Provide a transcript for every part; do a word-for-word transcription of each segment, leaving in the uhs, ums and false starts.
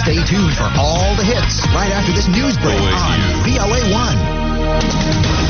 Stay tuned for all the hits right after this news break on V O A one.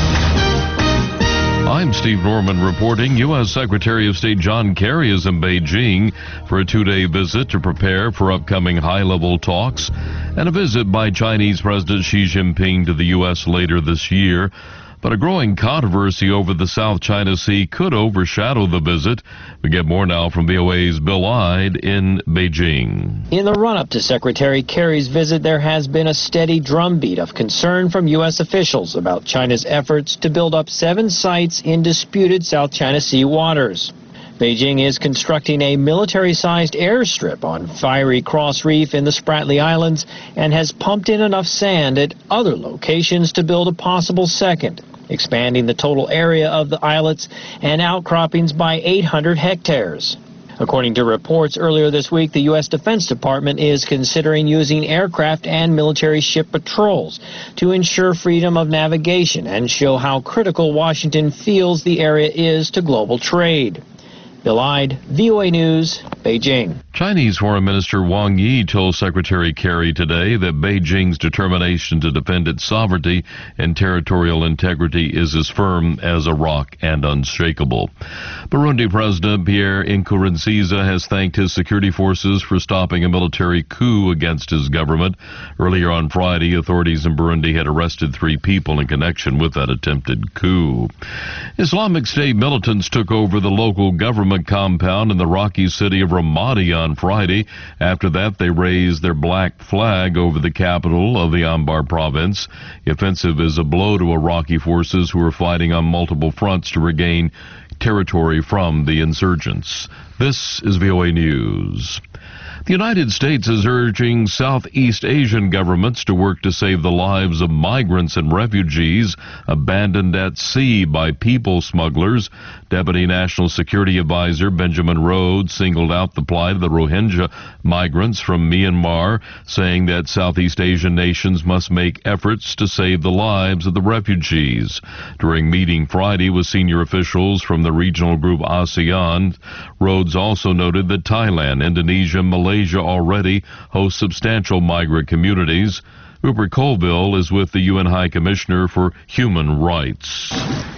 I'm Steve Norman reporting. U S. Secretary of State John Kerry is in Beijing for a two-day visit to prepare for upcoming high-level talks and a visit by Chinese President Xi Jinping to the U S later this year. But a growing controversy over the South China Sea could overshadow the visit. We get more now from V O A's Bill Ide in Beijing. In the run-up to Secretary Kerry's visit, there has been a steady drumbeat of concern from U S officials about China's efforts to build up seven sites in disputed South China Sea waters. Beijing is constructing a military-sized airstrip on Fiery Cross Reef in the Spratly Islands and has pumped in enough sand at other locations to build a possible second, expanding the total area of the islets and outcroppings by eight hundred hectares. According to reports earlier this week, the U S. Defense Department is considering using aircraft and military ship patrols to ensure freedom of navigation and show how critical Washington feels the area is to global trade. Bill Ide, V O A News, Beijing. Chinese Foreign Minister Wang Yi told Secretary Kerry today that Beijing's determination to defend its sovereignty and territorial integrity is as firm as a rock and unshakable. Burundi President Pierre Nkurunziza has thanked his security forces for stopping a military coup against his government. Earlier on Friday, authorities in Burundi had arrested three people in connection with that attempted coup. Islamic State militants took over the local government compound in the rocky city of Ramadi on Friday. After that, they raised their black flag over the capital of the Anbar province. The offensive is a blow to Iraqi forces who are fighting on multiple fronts to regain territory from the insurgents. This is V O A News. The United States is urging Southeast Asian governments to work to save the lives of migrants and refugees abandoned at sea by people smugglers. Deputy National Security Advisor Benjamin Rhodes singled out the plight of the Rohingya migrants from Myanmar, saying that Southeast Asian nations must make efforts to save the lives of the refugees. During meeting Friday with senior officials from the regional group ASEAN, Rhodes also noted that Thailand, Indonesia, and Malaysia already host substantial migrant communities. Rupert Colville is with the U N High Commissioner for Human Rights.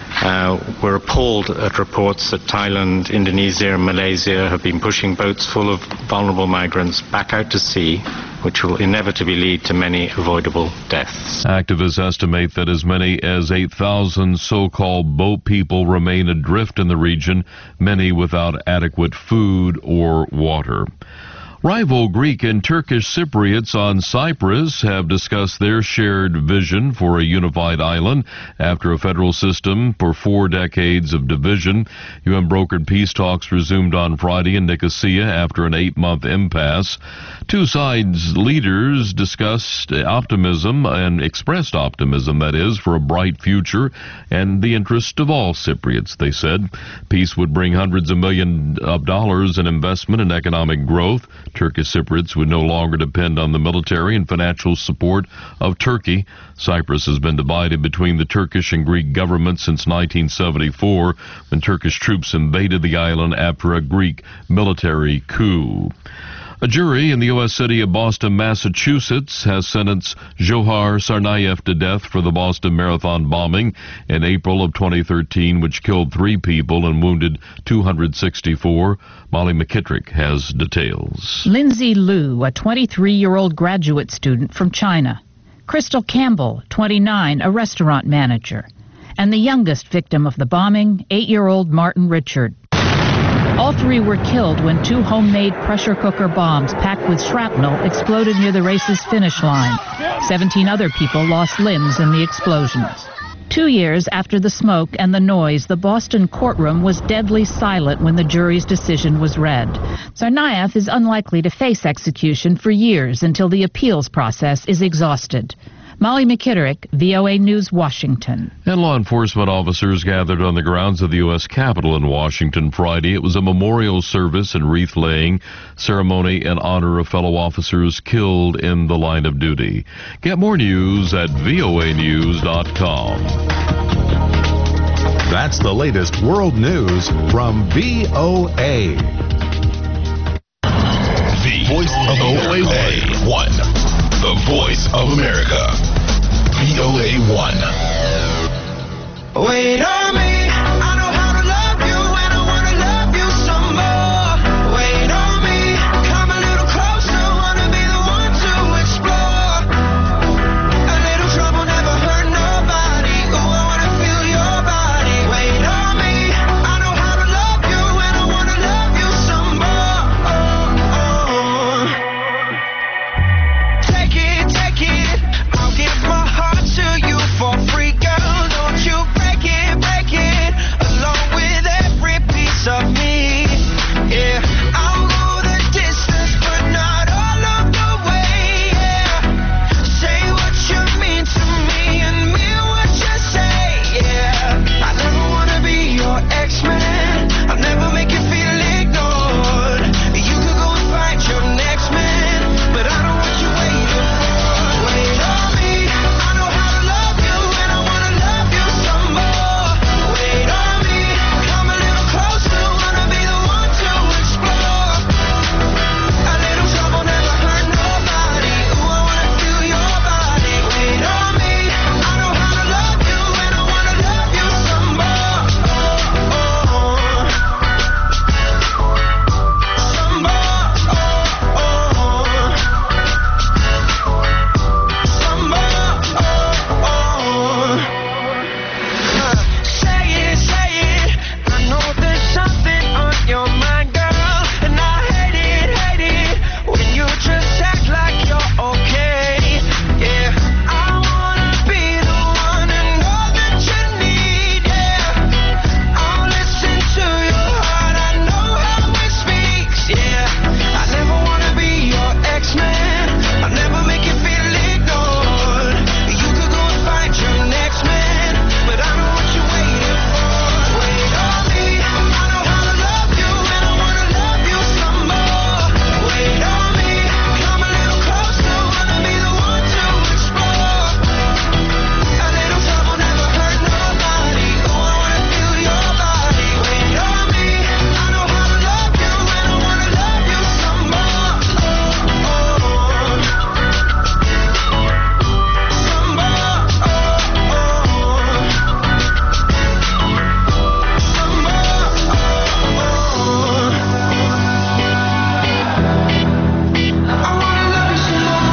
Uh, we're appalled at reports that Thailand, Indonesia, and Malaysia have been pushing boats full of vulnerable migrants back out to sea, which will inevitably lead to many avoidable deaths. Activists estimate that as many as eight thousand so-called boat people remain adrift in the region, many without adequate food or water. Rival Greek and Turkish Cypriots on Cyprus have discussed their shared vision for a unified island after a federal system for four decades of division. U N-brokered peace talks resumed on Friday in Nicosia after an eight-month impasse. Two sides' leaders discussed optimism and expressed optimism, that is, for a bright future and the interest of all Cypriots, they said. Peace would bring hundreds of millions of dollars in investment and economic growth. Turkish Cypriots would no longer depend on the military and financial support of Turkey. Cyprus has been divided between the Turkish and Greek governments since nineteen seventy-four, when Turkish troops invaded the island after a Greek military coup. A jury in the U S city of Boston, Massachusetts, has sentenced Dzhokhar Tsarnaev to death for the Boston Marathon bombing in April of twenty thirteen, which killed three people and wounded two hundred sixty-four. Molly McKittrick has details. Lindsay Liu, a twenty-three-year-old graduate student from China. Crystal Campbell, twenty-nine, a restaurant manager. And the youngest victim of the bombing, eight-year-old Martin Richard. All three were killed when two homemade pressure cooker bombs packed with shrapnel exploded near the race's finish line. Seventeen other people lost limbs in the explosions. Two years after the smoke and the noise, the Boston courtroom was deadly silent when the jury's decision was read. Tsarnaev is unlikely to face execution for years until the appeals process is exhausted. Molly McKittrick, V O A News, Washington. And law enforcement officers gathered on the grounds of the U S Capitol in Washington Friday. It was a memorial service and wreath-laying ceremony in honor of fellow officers killed in the line of duty. Get more news at V O A news dot com. That's the latest world news from V O A. The Voice of O A one. voice of America. V O A one. Wait on me. I know how to love you, and I want to love you some more. Wait on me. Come a little closer. Want to be the one to explore. A little trouble never hurt nobody. Ooh, I want to feel your body. Wait on me. I know how to love you, and I want to love you some more. Oh, oh. Take it, take it. I'll give my heart to you for free, girl. Don't you break it, break it, along with every piece of me. Yeah, I'll go the distance, but not all of the way. Yeah, say what you mean to me and mean what you say. Yeah, I never wanna be your ex-man. I'll never make you feel ignored. You could go and find your next man, but I don't want you waiting for. Wait on me. I know how to love you, and I wanna love you some more. Wait on me. Come a little closer. Wanna be the one to explore. A little trouble never hurt nobody. Ooh, I wanna feel your body. Wait on me. I know how to love you, and I wanna love you some more. Oh, oh. Some more. Oh, oh. Some more. Oh, oh. Say it, say it. I know there's something on your mind, girl, and I hate it, hate it when you just act like you're okay. Yeah, I wanna be the one and all that you need. Yeah, I'll listen to your heart. I know how it speaks. Yeah, I never wanna be your ex-man. I'll never make you feel ignored. You could go and find your next man, but I know what you're waiting for. Wait on me. I know how to love you, and I wanna love you some more. Wait on me. Come a little closer. Wanna be the one to explore. A little trouble never hurt nobody. Oh, I wanna feel your body. Wait on me. I know how to love you, and I wanna love you some more. Oh, oh. Some more. Oh, oh. Some more. Oh, oh. I wanna love you some more.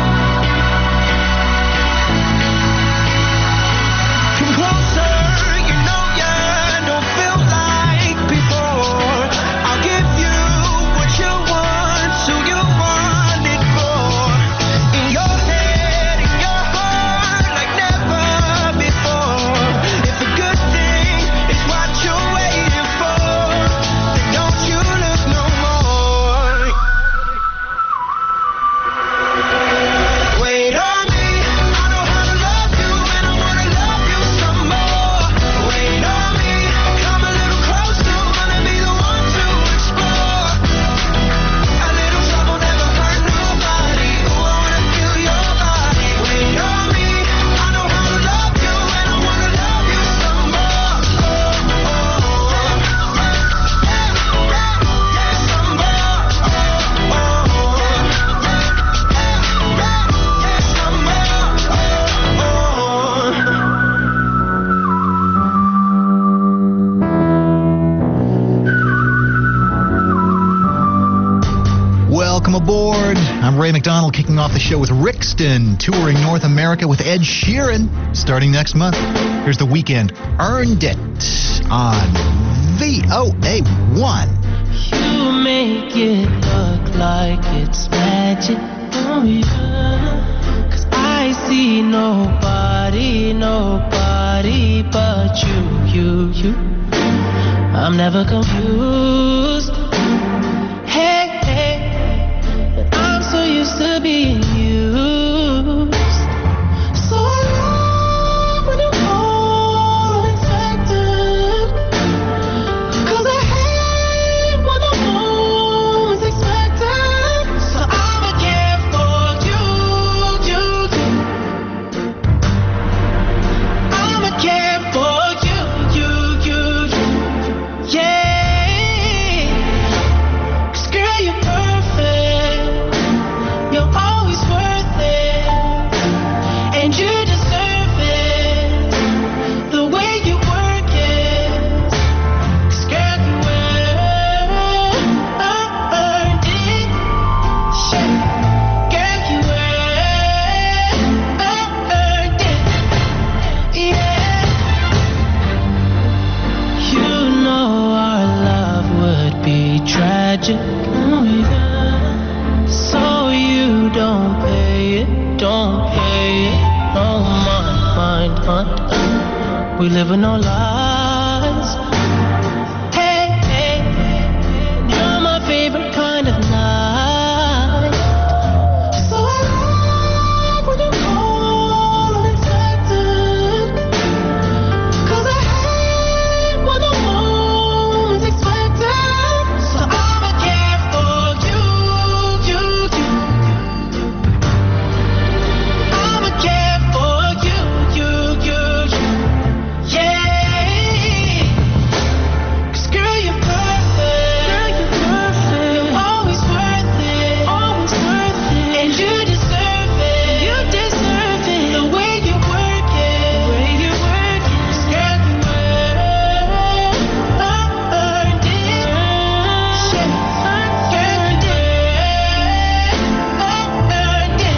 Come closer, you know you don't feel like before. I'll give you what you want, so you want it more. In your head, in your heart, like never before. If a good thing is what you're waiting for, then don't you look no more. Wait on me. I know how to love you, and I wanna love you some more. Wait on me. Come a little closer. Wanna be the one to explore. A little trouble never hurt nobody. Ooh, I wanna feel your body. Wait on me. I know how to love you, and I wanna love you some more. Oh, oh. Some more. Oh, oh. Welcome aboard. I'm Ray McDonald, kicking off the show with Rixton, touring North America with Ed Sheeran, starting next month. Here's The Weekend, Earned It, on V O A one. You make it look like it's magic, oh yeah. 'Cause I see nobody, nobody but you, you, you. I'm never confused. Hey, hey, and I'm so used to being used. So I love when you call unexpected. 'Cause I hate when the moment's expected. So I'ma care for you, you, you. I'ma care for you, you, you, you. Yeah. don't pay it, don't pay it. Oh, mind, mind, mind. We live in our lives. Hey, hey, you're my favorite kind of night. So I love when you call unexpected. Cause I hate when the moment's expected. So I'ma care for you, you, you. I'ma care for you, you, you, you. Yeah. Cause girl, you're perfect. Girl, you're perfect. You're always worth it. Always worth it. And you deserve it. You deserve it. The way you work it. The way you work it. Cause girl, you earned it. Earned it. Yeah. Earned it. Earned it.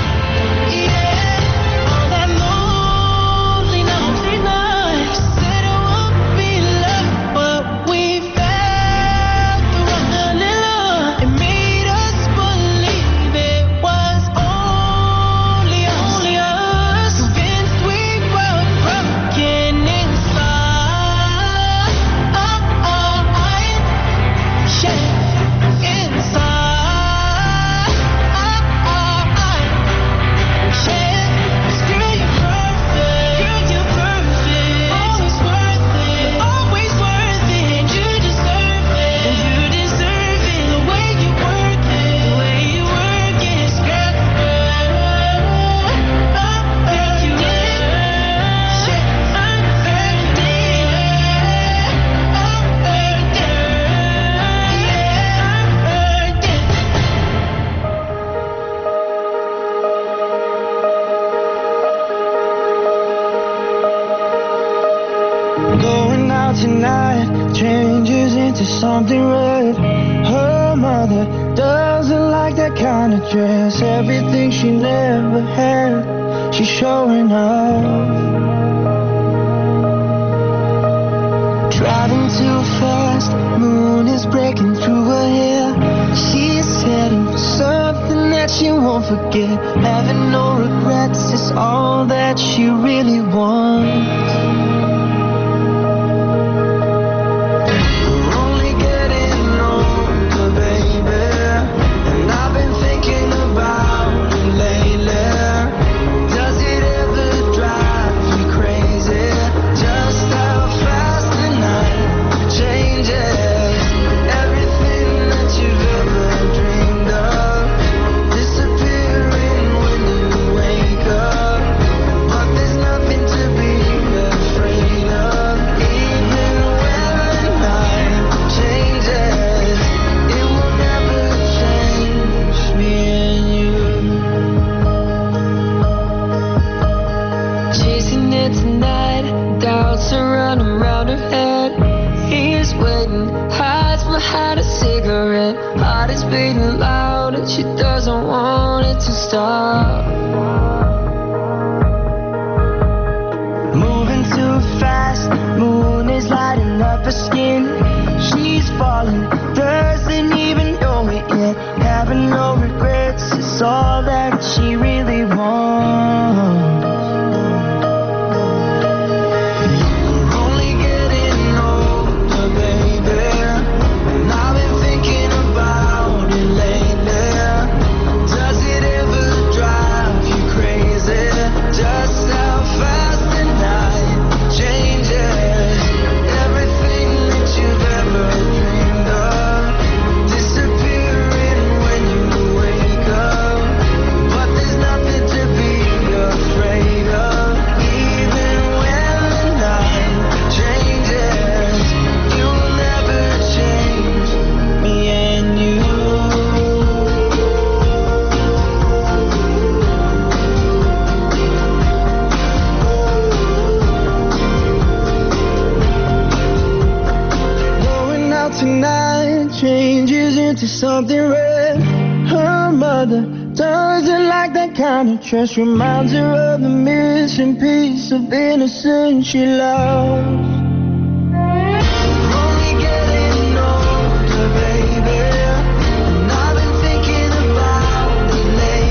Yeah. On that lonely, lonely night, said it won't be love, but we felt the vanilla. It made us believe it was only, only us. Convinced we were broken inside. Yeah, inside. Yeah, 'cause girl, you're perfect. Girl, you're perfect. Always worth it. Always worth it. And you deserve it. And you deserve it. The way you work it. The way you work it. 'Cause girl, girl, you earned it. Yeah, earned it. Earned it. Going out tonight changes into something red. Her mother doesn't like that kind of dress. Everything she never had, she's showing off. Driving too fast, moon is breaking through her hair. She's heading for something that she won't forget. Having no regrets is all that she really wants. We're only getting older, baby, and I've been thinking about it lately. Does it ever drive you crazy? Just how fast the night changes. Everything that you've ever dreamed of disappearing when you wake up. But there's nothing to be afraid of. Even when the night changes, it will never change me and you. Chasing it tonight, doubts are running around her head. He's waiting, hides behind a cigarette. Heart is beating loud and she doesn't want it to stop. Moving too fast, moon is lighting up her skin. She's falling, doesn't even know it yet. Having no regrets is all that she really wants. We're only getting older, baby, and I've been thinking about it lately. Does it ever drive you crazy? Just how fast the night changes. Everything that you've ever dreamed of disappearing when you wake up. But there's nothing to be afraid of. Even when the night changes, you will never change me and you. Going out tonight changes into something red. Her mother doesn't like that kind of dress. Reminds her of the missing piece of innocence she lost. Only getting older, baby, and I've been thinking about it lately.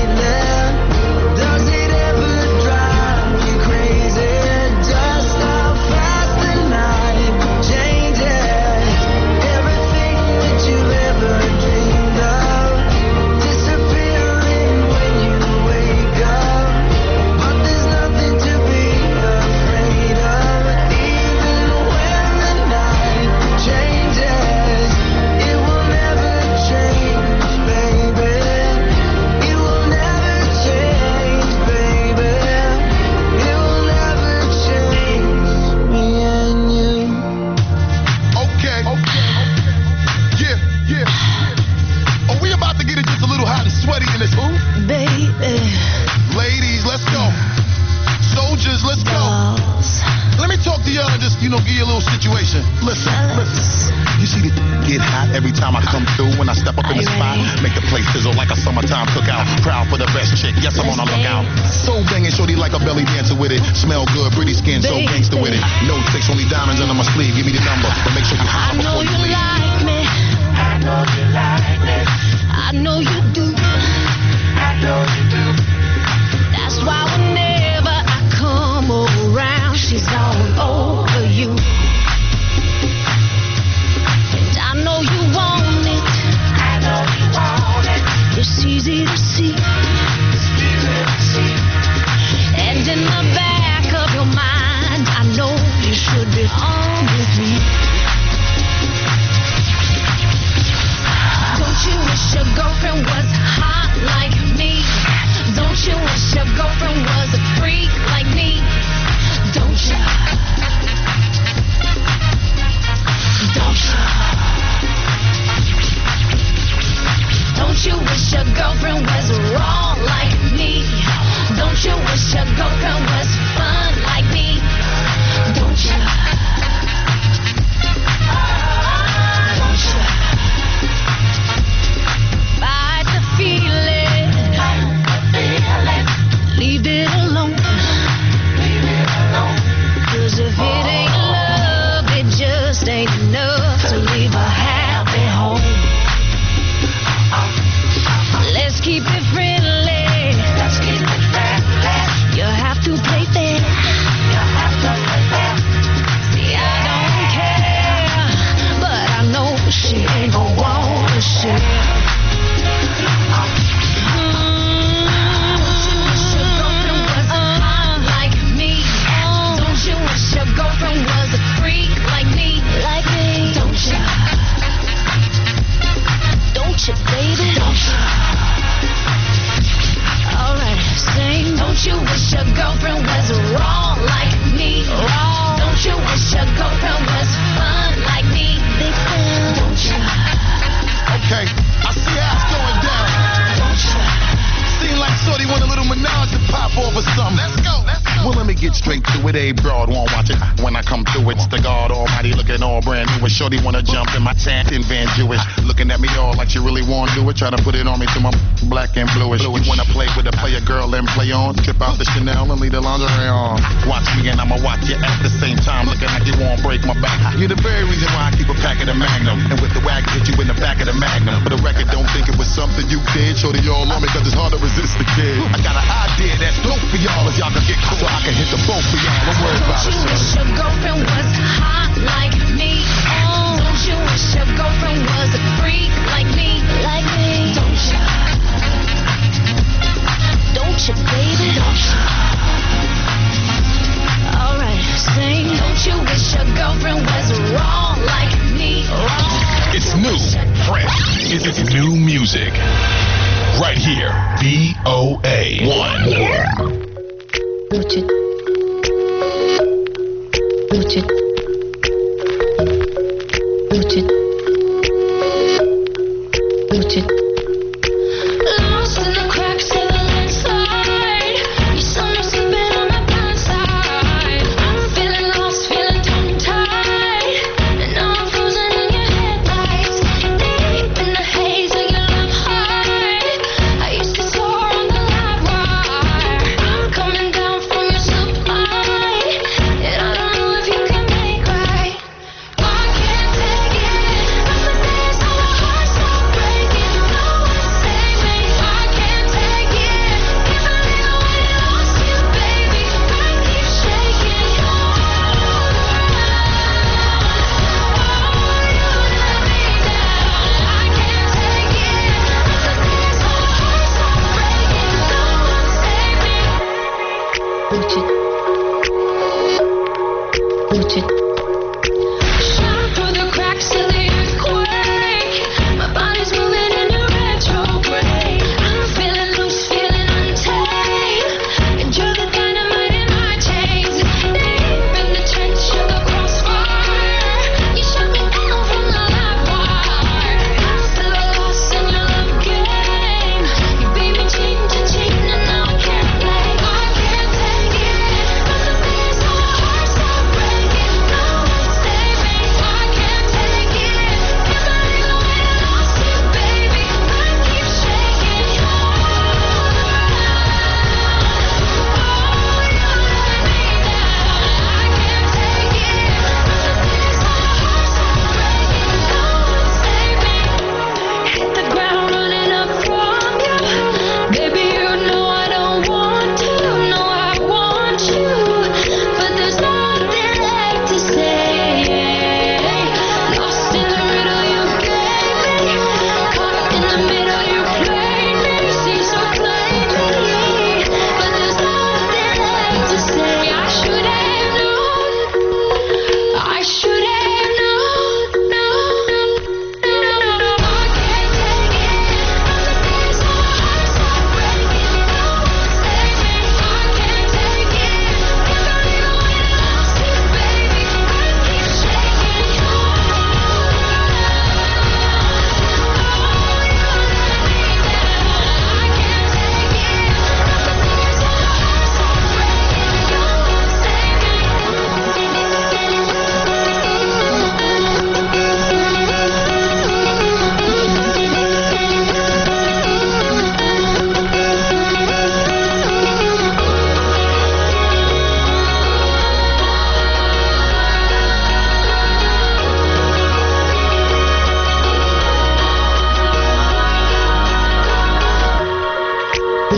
Everybody in this booth. Baby. Ladies, let's go. Soldiers, let's go. Dolls. Let me talk to y'all and just, you know, give you a little situation. Listen, listen. You see it get hot every time I come through when I step up in the spot. Make the place sizzle like a summertime cookout. Proud for the best chick. Yes, I'm on a lookout. So banging, shorty like a belly dancer with it. Smell good, pretty skin, so gangster with it. No tricks, only diamonds under my sleeve. Give me the number, but make sure you holler before you leave. Like me. I know you like me. I know you do. I know you do. That's why whenever I come around, she's all over you. And I know you want it. I know you want it. It's easy to see. It's easy to see. And in the back of your mind, I know you should be on with me. Don't you wish your girlfriend was hot like me? Don't you wish your girlfriend was a freak like me? Don't you? Don't you? Don't you wish your girlfriend was raw like me? Don't you wish your girlfriend was fun like me? Don't you? Don't you? Fight the feeling. Leave it alone. Cause if it ain't love, it just ain't enough to leave a happy home. Let's keep it friendly. Let's keep it friendly. You have to play fair. You have to play fair. See, I don't care, but I know she ain't gon' wanna share. Girlfriend was a freak like me, like me. Don't you? Don't you, baby? Don't you? Alright, sing. Don't you wish your girlfriend was raw like me? Raw. Don't you wish your girlfriend was fun like me? Big fan. Don't you? Okay, I see how it's going down. Don't you? Seem like Shorty want a little menage to pop off or something. Let's go, let's go. Well, let me get straight to it. A broad won't watch it. When I come through, it's the God Almighty looking all brand new. And Shorty wanna jump in my Tantin Van Jewish. Looking at me all like she really wanna do it. Try to put it on me to my black and bluish. You wanna play with a player girl and play on? Trip out the Chanel and leave the lingerie on. Watch me and I'ma watch you at the same time. Looking like you won't break my back. You're the very reason why I keep a pack of the Magnum. And with the wagon, hit you in the back of the Magnum. For the record, don't think it was something you did. Shorty all on me cause it's hard to resist the kid. I got an idea that's dope for y'all if y'all can get cool. So I can hit the boat for y'all. Don't worry about it, Don't you wish your girlfriend was hot like me? Oh. Don't you wish your girlfriend was a freak like me? Like me. Don't you? Don't you, baby? Don't you? Alright, sing. Don't you wish your girlfriend was raw like me? Raw. It's new, fresh. It's new music. Right here, B O A one. Gucci. Gucci. Gucci. Gucci. Lost in the cracks of the landslide. You saw me sleeping on my blind side. I'm feeling lost, feeling tongue-tied. And now I'm frozen in your headlights. Deep in the haze of your love high. I used to soar on the live wire. I'm coming down from your supply. And I don't know if you can make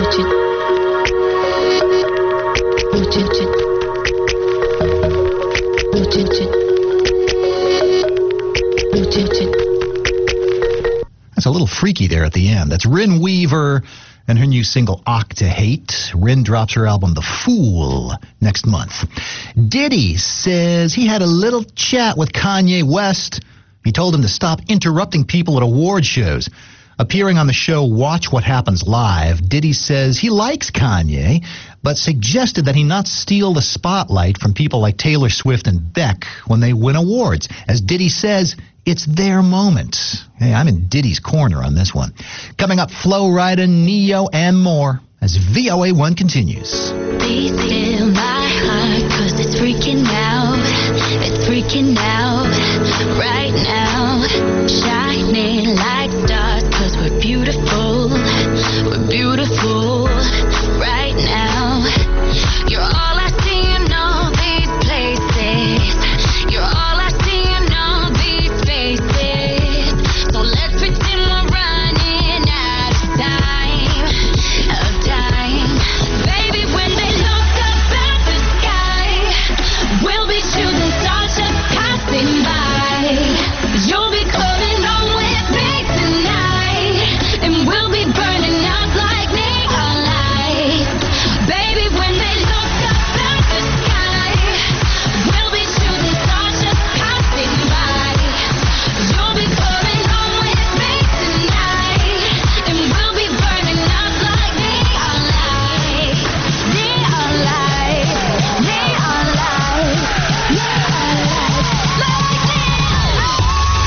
That's a little freaky there at the end. That's Rin Weaver and her new single, Octahate. Rin drops her album, The Fool, next month. Diddy says he had a little chat with Kanye West. He told him to stop interrupting people at award shows. Appearing on the show Watch What Happens Live, Diddy says he likes Kanye, but suggested that he not steal the spotlight from people like Taylor Swift and Beck when they win awards. As Diddy says, it's their moment. Hey, I'm in Diddy's corner on this one. Coming up, Flo Rida, Neo, and more as V O A one continues. Please still my heart, cause it's freaking out. It's freaking out right now. Shining like stars, cause we're beautiful. We're beautiful right now. You're all I see in all these places. You're all I see in all these faces. So let's pretend we're running out of time. Of time. Baby, when they look up at the sky, we'll be shooting stars just passing by. You'll be coming home with me tonight, and we'll be burning up like neon lights. Baby, when they look up at the sky, we'll be shooting stars just passing by. You'll be coming home with me tonight, and we'll be burning up like neon lights. Neon lights, neon lights, neon lights, like neon lights.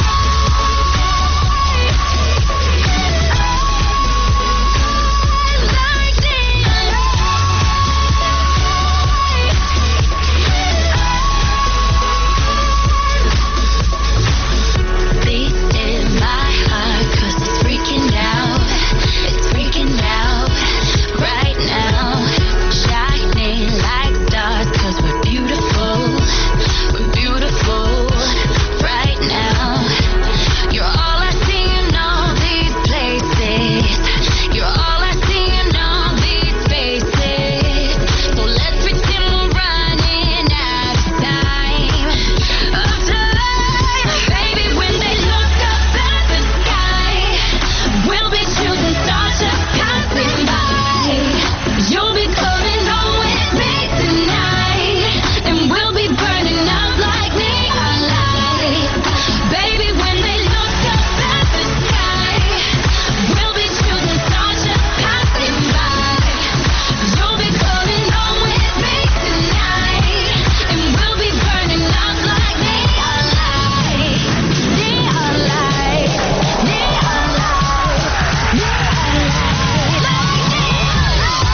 Beat in my heart, cause it's freaking out. It's freaking out right now. Shining like stars, cause we're beautiful. We're beautiful right now. You're all I see in all these places. You're all I see in all these faces. So let's pretend we're running out of time. Of time. Baby, when they look up at the sky, we'll be shooting stars just passing by. You'll be coming home with me tonight, and we'll be burning up like neon lights. Baby, when they look up at the sky, we'll be shooting stars just passing by. You'll be coming home with me tonight, and we'll be burning up like neon lights. Neon lights, neon lights, neon lights, like neon lights.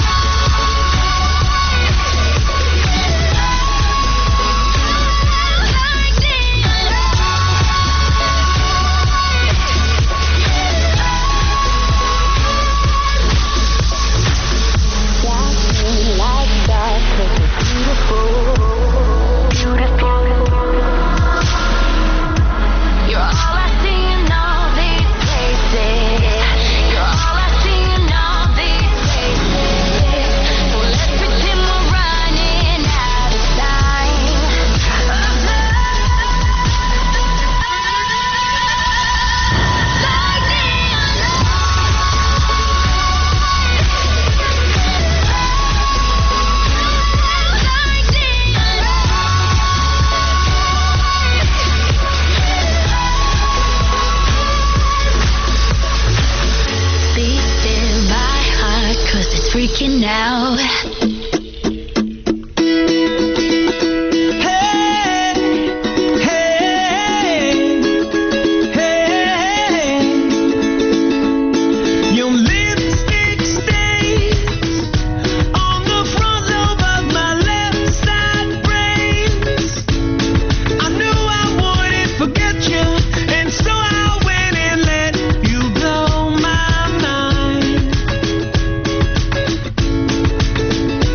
Shining like stars, cause we're beautiful. Beautiful. You're all I see in all these places. You're all I see in all these places. So let's pretend we're running out of time. Of like neon like neon Beat in my heart, cause it's freaking out. Your lipstick stains on the front lobe of my left side brain. I knew I wouldn't forget you, and so I went and let you blow my mind.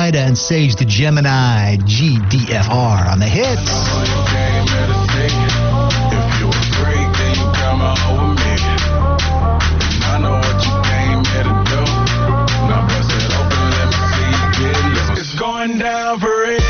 Ida and Sage the Gemini, G D F R on the hits. Going down for it.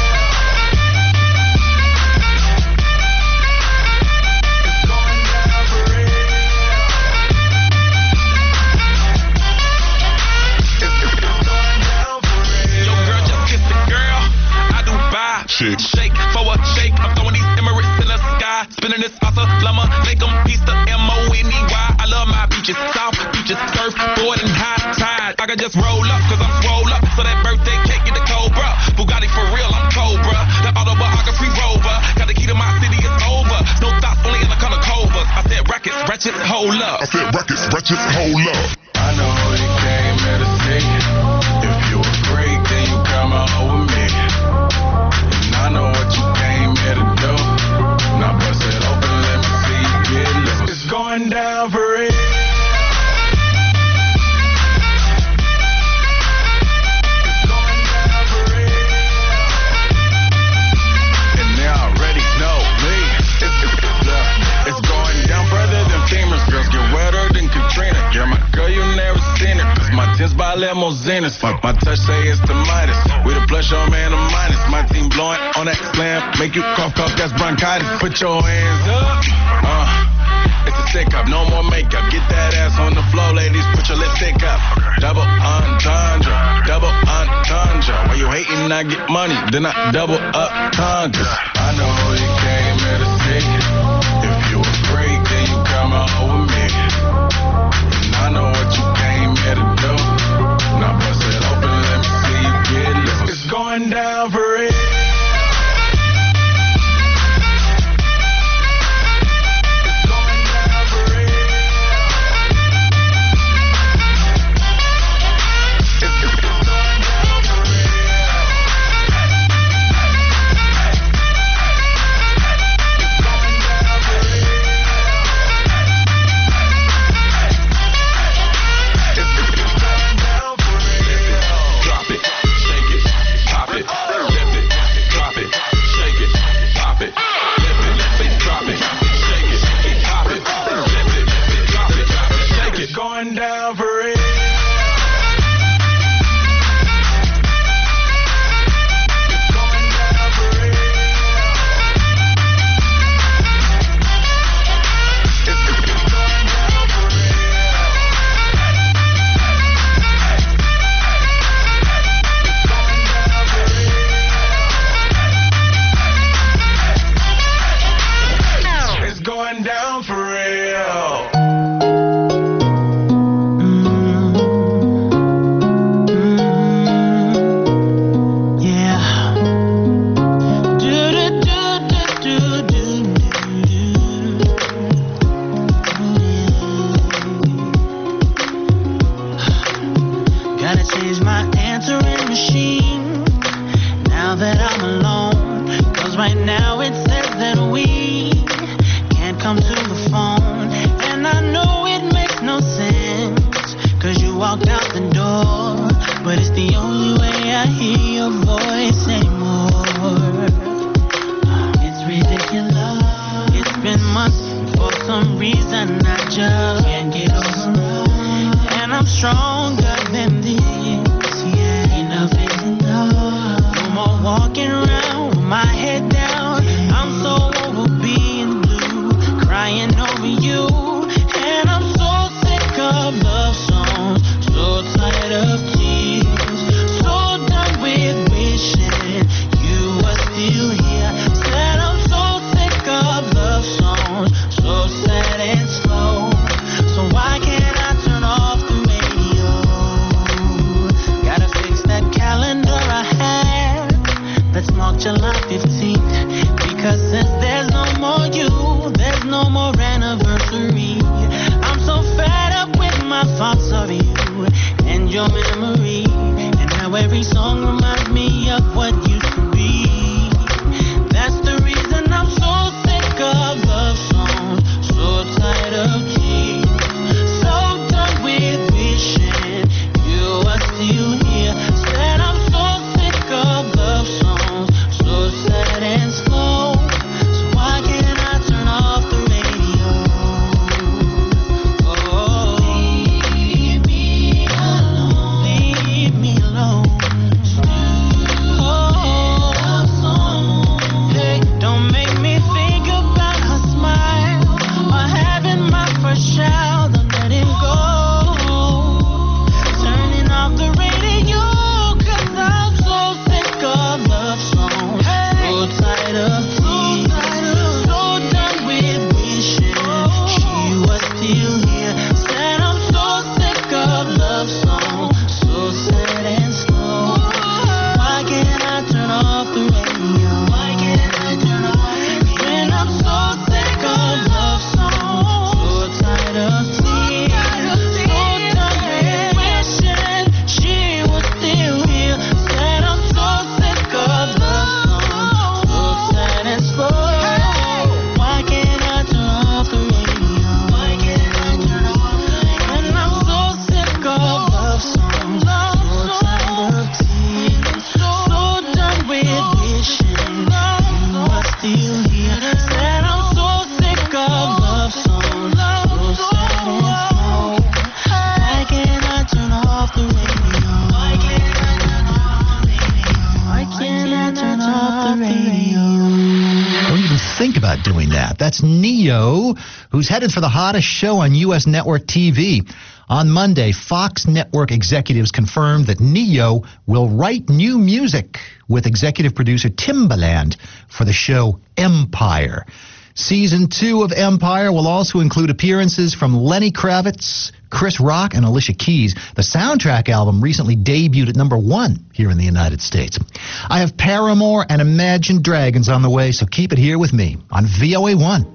Shake. Shake for a shake. I'm throwing these Emirates in the sky. Spinning this awesome llama. Make them piece the M O N E Y. I love my beaches. South beaches. Surf, board, and high tide. I can just roll up cause I'm swole up. So that birthday cake get the Cobra. Bugatti for real, I'm Cobra. The autobiography rover. Got the key to my city, it's over. No thoughts, only in the color covers. I said rackets, ratchets, hold up. I said rackets, ratchets, hold up. I know it came here to stay. If you a freak, then you come out with me. I know what you came here to do. Now bust it open, let me see you get loose. It's going down for it. It's going down for it. And they already know me. It's, it's, uh, it's going down further than famous girls. Get wetter than Katrina. You're my girl, you never seen it. Cause my tins by limousines. My, my touch say it's the Midas. We the plus your man, the minus. My team blowing on that slam. Make you cough, cough, that's bronchitis. Put your hands up. Uh, it's a stick up, no more makeup. Get that ass on the floor, ladies. Put your lipstick up. Double entendre, double entendre. While you hating, I get money. Then I double up tundras. I know you came here to stay. If you a freak, then you come out with me. And I know what you came here to do. Now bust it open, let me see you get loose. It's going down for it. Going down for it. It's going down for it. It's, it's going down for it. It's going down for real. Stronger than this, yeah. Enough is enough. That's Neo, who's headed for the hottest show on U S network T V. On Monday, Fox Network executives confirmed that Neo will write new music with executive producer Timbaland for the show Empire. Season two of Empire will also include appearances from Lenny Kravitz, Chris Rock, and Alicia Keys. The soundtrack album recently debuted at number one here in the United States. I have Paramore and Imagine Dragons on the way, so keep it here with me on V O A one.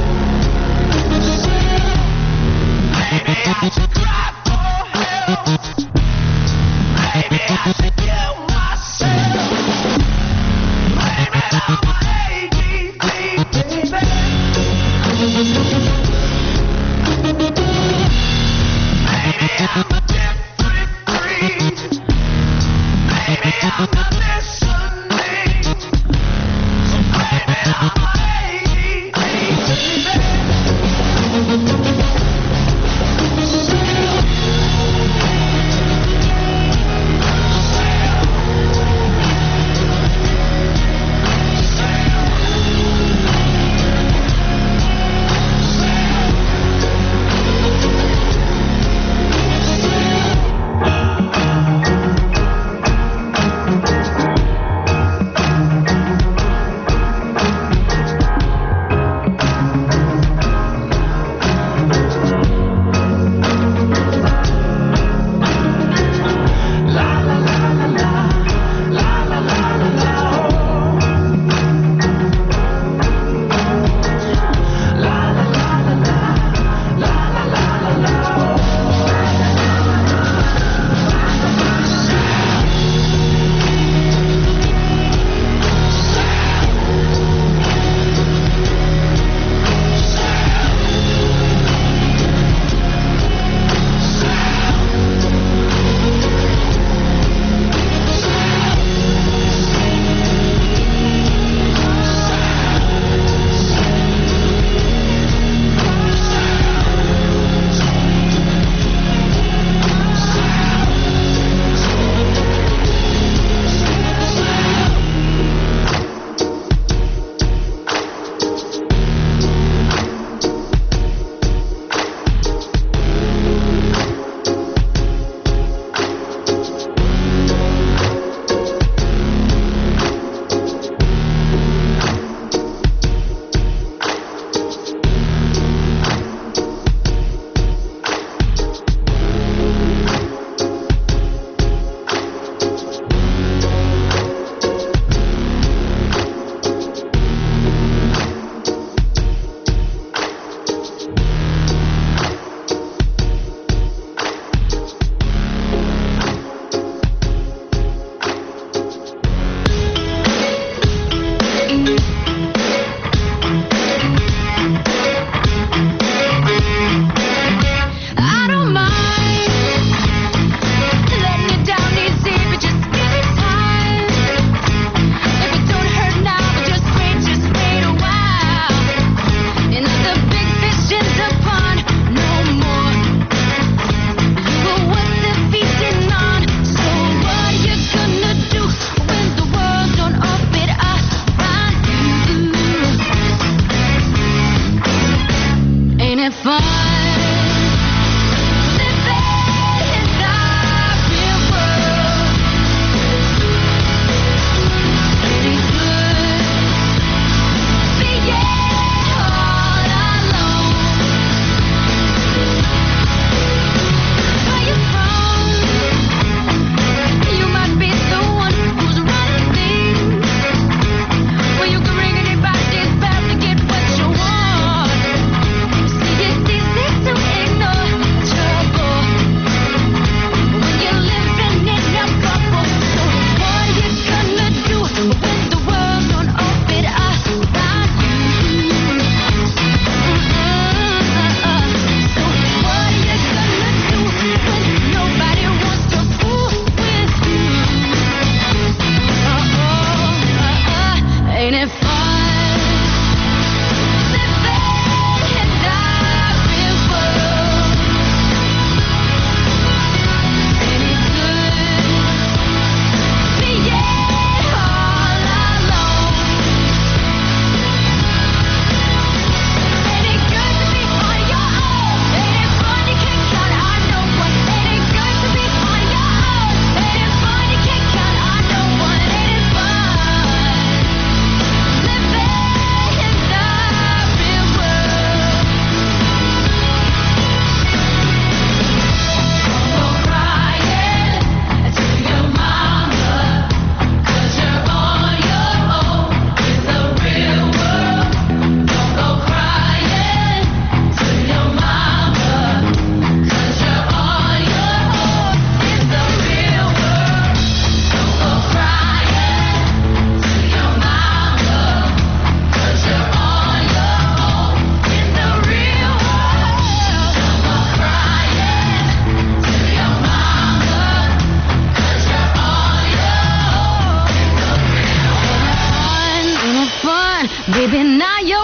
Cry for help.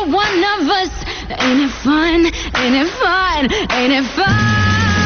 you're one of us. Ain't it fun? Ain't it fun? Ain't it fun?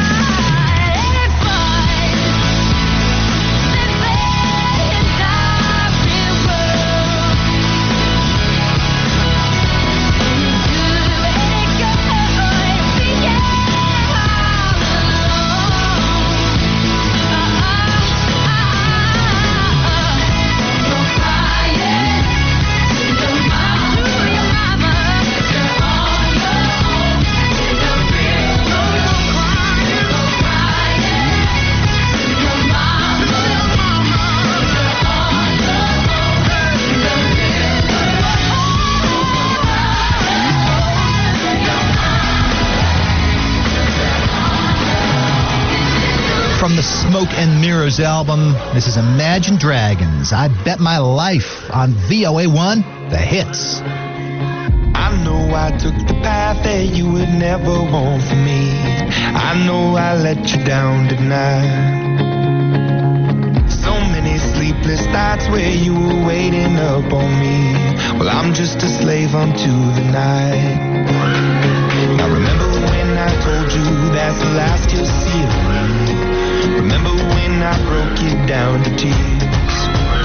From the Smoke and Mirrors album, this is Imagine Dragons. I Bet My Life on V O A one, The Hits. I know I took the path that you would never want for me. I know I let you down tonight. So many sleepless nights where you were waiting up on me. Well, I'm just a slave unto the night. Now remember when I told you that's the last you'll see of me. Remember when I broke you down to tears.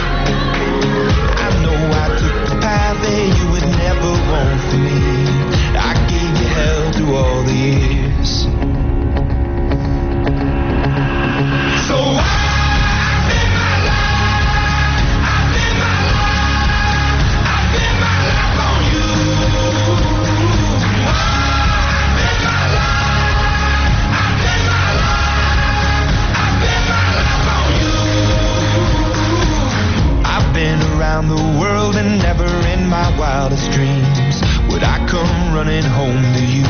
I know I took the path that you would never want for me. I gave you hell through all the years. So I bet my life, I bet my life, I bet my life on you. I bet my life, I bet my life, I bet my life on you. I've been around the world and never in my wildest dreams would I come running home to you.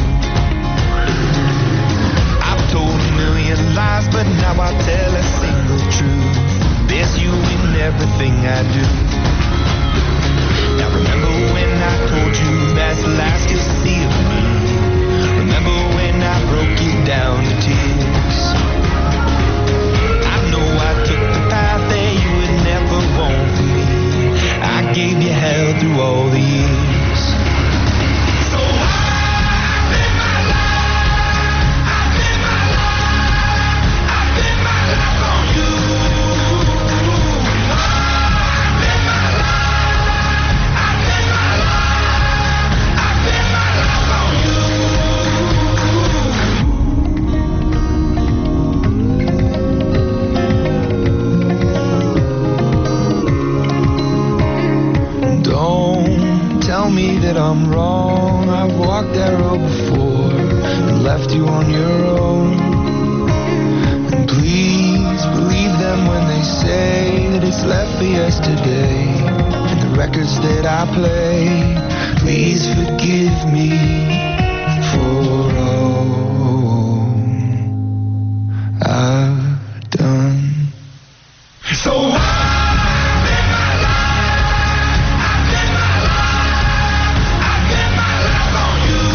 I've told a million lies, but now I tell a single truth. There's you in everything I do. Now remember when I told you that's the last you'll see of me. Remember when I broke you down to tears. I know I took the path that you would never want for me. I gave you hell through all the years. So I bet my life, I bet my life, I bet my life on you. I bet my life, I bet my life, I bet my life on you. Don't tell me that I'm wrong. I've walked that road before and left you on your own. And please believe them when they say that it's left for yesterday. And the records that I play, please forgive me for all I've done. So I bet my life, I bet my life, I bet my life on you.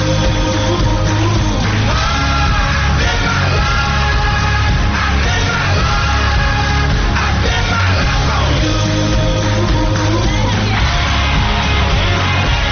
I bet my life, I bet my life, I bet my life on you.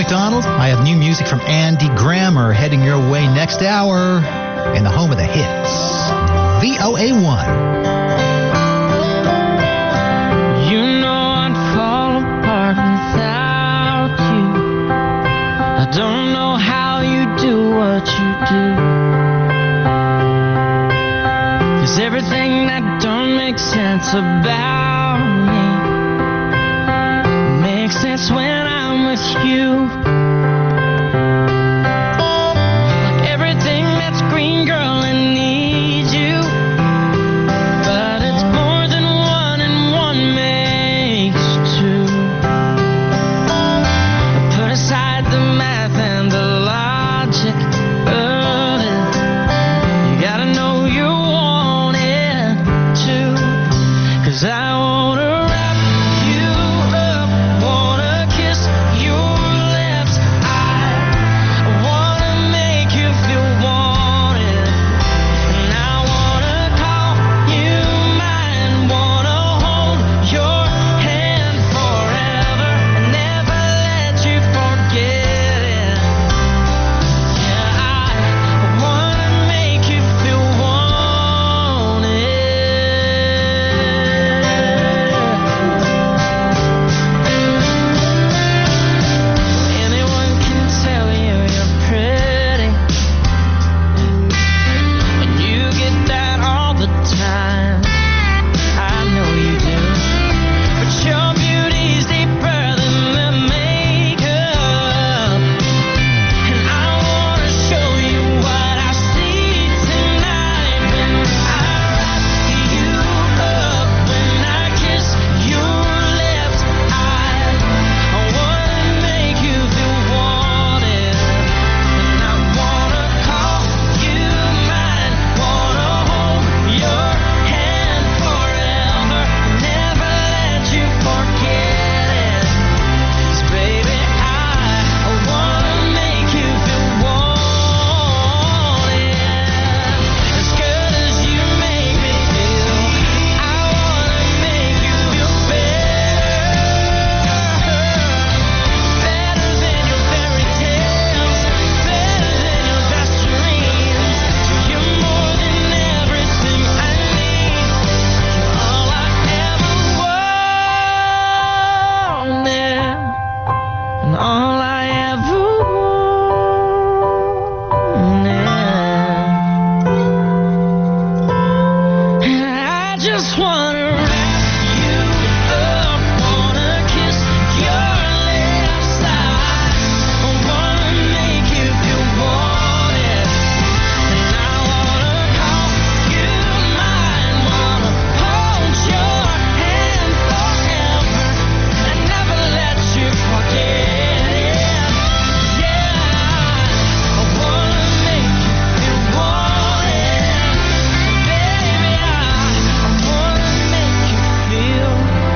McDonald. I have new music from Andy Grammer heading your way next hour in the home of the hits, V O A one. You know I'd fall apart without you. I don't know how you do what you do. 'Cause everything that don't make sense about me makes sense when I'm with you. Like everything that's green, girl, and needs you. But it's more than one, and one makes two. Put aside the math and the logic of it. You gotta know you want it too. 'Cause I wanna wrap you up, wanna kiss your lips. I wanna make you feel wanted. And I wanna call you mine, wanna hold your hand forever and never let you forget it. Yeah, I wanna make you feel wanted. Anyone can tell you you're pretty, and you get that all the time. I know you do, but your beauty's deeper than the makeup. And I wanna show you what I see tonight when I wrap you up, when I kiss your lips. I, I wanna make you feel wanted, and I wanna call you mine, wanna hold your hand forever, never let you forget it. 'Cause baby, I, I wanna make you feel wanted, as good as you make me feel. I wanna make you feel better, better than your fairy tales, better than your best dreams. You're more than everything I need. You're all I ever wanted, and all I ever wanted. And I just wanna wrap you up, wanna kiss your lips. I wanna make you feel wanted, and I wanna call you mine, wanna hold your hand forever and never let you forget it. Yeah, I wanna make you feel wanted, baby. I, I wanna make you feel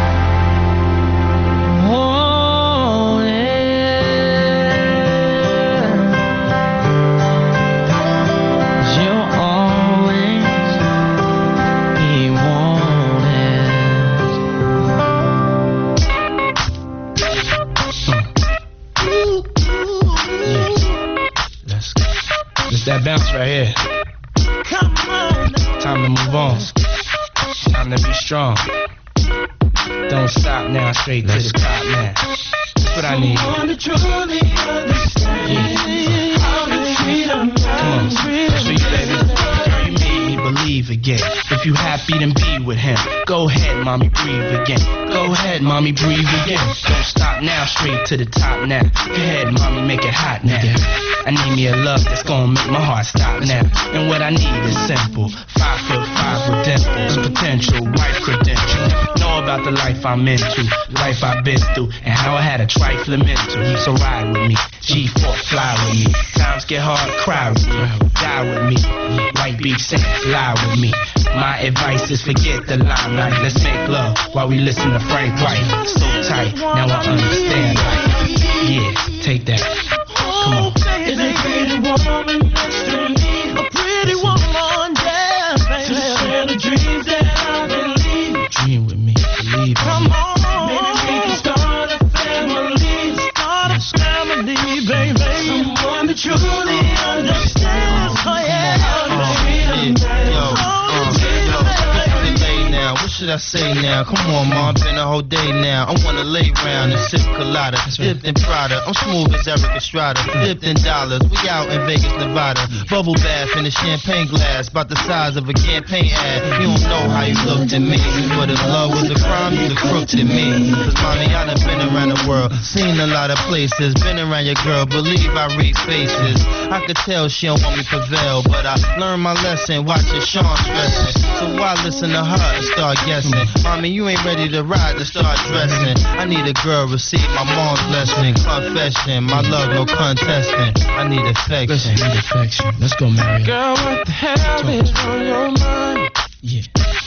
wanted. 'Cause you'll always be wanted. Let's go. It's that bounce right here. Time to move on. Time to be strong. Don't stop now, straight to the top now. That's what I need. Come on, sweet baby. Girl, you made me believe again. If you happy, then be with him. Go ahead, mommy, breathe again. Go ahead, mommy, breathe again. Don't stop now, straight to the top now. Go ahead, mommy, make it hot now. I need me a love that's gonna make my heart stop now. And what I need is simple. Five foot five with dimples, potential white credentials. Know about the life I'm into, life I've been through, and how I had a trifling mental. So ride with me, G four, fly with me. Times get hard, cry with me, die with me. White beach saints, lie with me. My advice is forget the limelight. Let's make love while we listen to Frank White. So tight, now I understand life. Yeah, take that. Come on. Is a pretty woman next to me, a pretty woman, yeah, baby. To share the dreams that I believe. Dream with me, believe in Come me. on, maybe we can start a family, start a family. should I say now? Come on, ma, been a whole day now. I wanna lay round and sip colada, dipped in Prada. I'm smooth as Eric Estrada, dipped in dollars. We out in Vegas, Nevada. Bubble bath in a champagne glass, about the size of a campaign ad. You don't know how you looked at me, but if love was a crime, you'd have crooked at me. Cause mommy, I done been around the world, seen a lot of places, been around your girl, believe I read faces. I could tell she don't want me to prevail, but I learned my lesson, watching Sean stressing. So why listen to her and start guessing? Mommy, you ain't ready to ride to start dressing. I need a girl, receive my mom's blessing. Confession, my love, no contesting. I need affection. I need affection. Let's go, Mary. Girl, what the hell is on your mind? Yeah.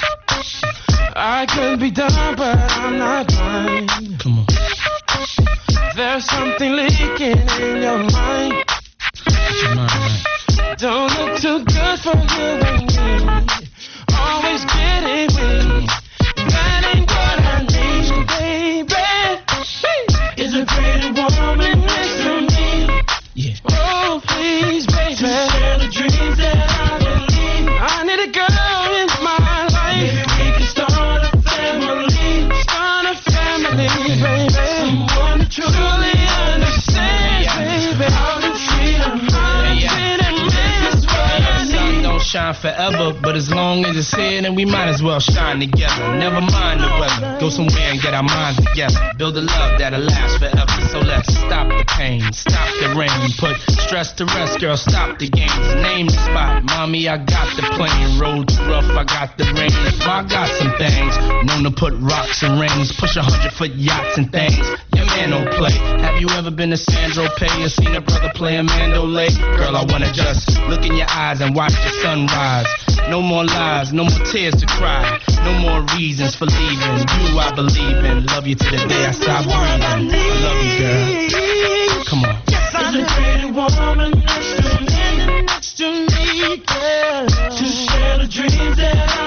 I could be dumb, but I'm not blind. Come on. There's something leaking in your mind. Get your mind right. Don't look too good for you and me. Always getting weak. That ain't what I need, baby. Is a pretty woman next to me? Yeah. Oh, please, baby. To share the dreams that I believe. I need a girl in my life. Maybe we can start a family. Start a family, baby. Someone to truly understands, baby. How to treat a husband and man's what I need. Don't shine forever, but as long as it's here, then we might as well shine together. Never mind the weather, go somewhere and get our minds together. Build a love that'll last forever. So let's stop the pain, stop the rain, put stress to rest, girl. Stop the games, name the spot. Mommy, I got the plane. Roads rough, I got the rain. I got some things known to put rocks and rings, push a hundred foot yachts and things. Your man don't play. Have you ever been to Sandro Pay or seen a brother play a mandolay? Girl, I wanna just look in your eyes and watch the sunrise. No more lies, no more tears to cry. No more reasons for leaving. You I believe in. Love you to the day I stop breathing. I love you, girl. Come on. Yes, I need a pretty woman next to me, next to me, girl. To share the dreams that I